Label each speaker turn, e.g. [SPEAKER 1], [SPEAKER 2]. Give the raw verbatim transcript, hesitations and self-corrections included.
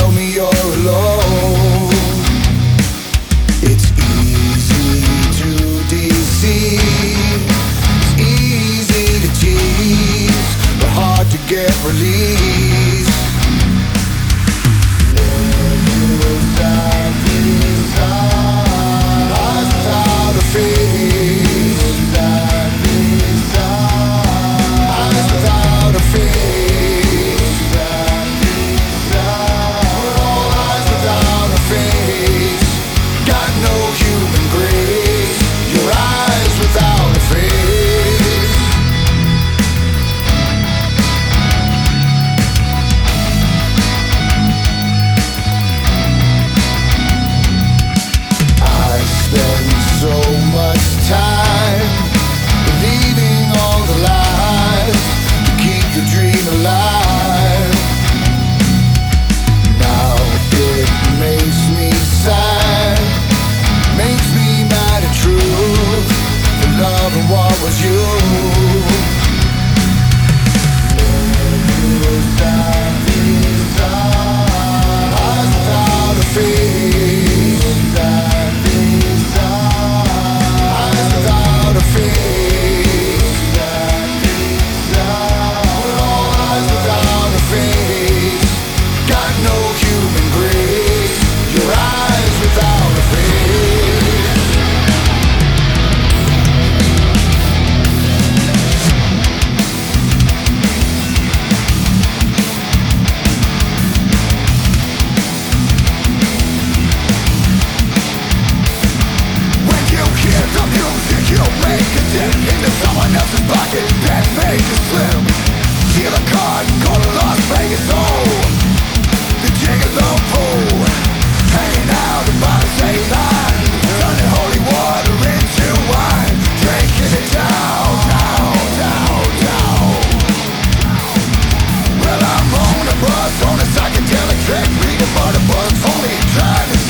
[SPEAKER 1] tell me you're alone. It's easy to deceive, it's easy to tease, but hard to get released. Love you down inside, eyes without a face. Down inside, eyes without a face. Down inside, all eyes without a face. Got no human grace, your eyes without a face. I spend so much time believing all the lies to keep the dream alive. Now it makes me sad, makes me mad at truth, for love and what was you. Love you down inside, eyes without a face. Down inside, eyes without a face. Down inside, all eyes without a face. Got no human grace, your eyes without a face. When you hear the music, you make a dent into someone else's pocket that make it slim. Steal a card, go to Las Vegas, oh, the gigolo pool, hanging out by the same line, turning holy water into wine, drinking it down, down, down, down. Well, I'm on a bus, on a psychedelic trip, reading murder books, only trying to